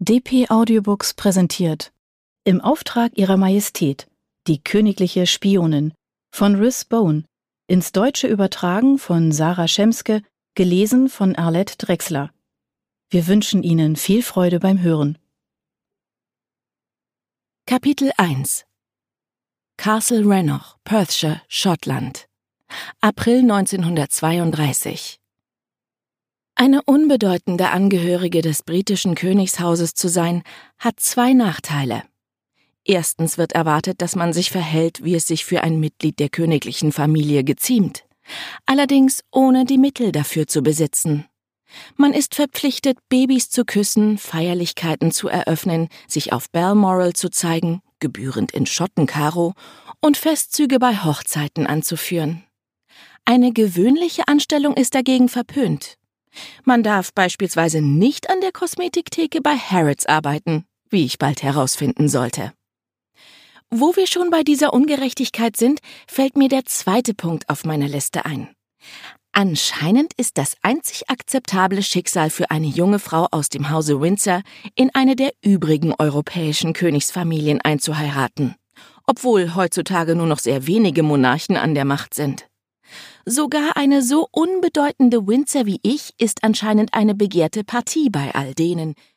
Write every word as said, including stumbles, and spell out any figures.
D P Audiobooks präsentiert Im Auftrag Ihrer Majestät, die königliche Spionin von Rhys Bone, ins Deutsche übertragen von Sarah Schemske, gelesen von Arlette Drechsler. Wir wünschen Ihnen viel Freude beim Hören. Kapitel eins Castle Rannoch, Perthshire, Schottland. April neunzehnhundertzweiunddreißig. Eine unbedeutende Angehörige des britischen Königshauses zu sein, hat zwei Nachteile. Erstens wird erwartet, dass man sich verhält, wie es sich für ein Mitglied der königlichen Familie geziemt, allerdings ohne die Mittel dafür zu besitzen. Man ist verpflichtet, Babys zu küssen, Feierlichkeiten zu eröffnen, sich auf Balmoral zu zeigen, gebührend in Schottenkaro, und Festzüge bei Hochzeiten anzuführen. Eine gewöhnliche Anstellung ist dagegen verpönt. Man darf beispielsweise nicht an der Kosmetiktheke bei Harrods arbeiten, wie ich bald herausfinden sollte. Wo wir schon bei dieser Ungerechtigkeit sind, fällt mir der zweite Punkt auf meiner Liste ein. Anscheinend ist das einzig akzeptable Schicksal für eine junge Frau aus dem Hause Windsor, in eine der übrigen europäischen Königsfamilien einzuheiraten, obwohl heutzutage nur noch sehr wenige Monarchen an der Macht sind. Sogar eine so unbedeutende Windsor wie ich ist anscheinend eine begehrte Partie bei all denen,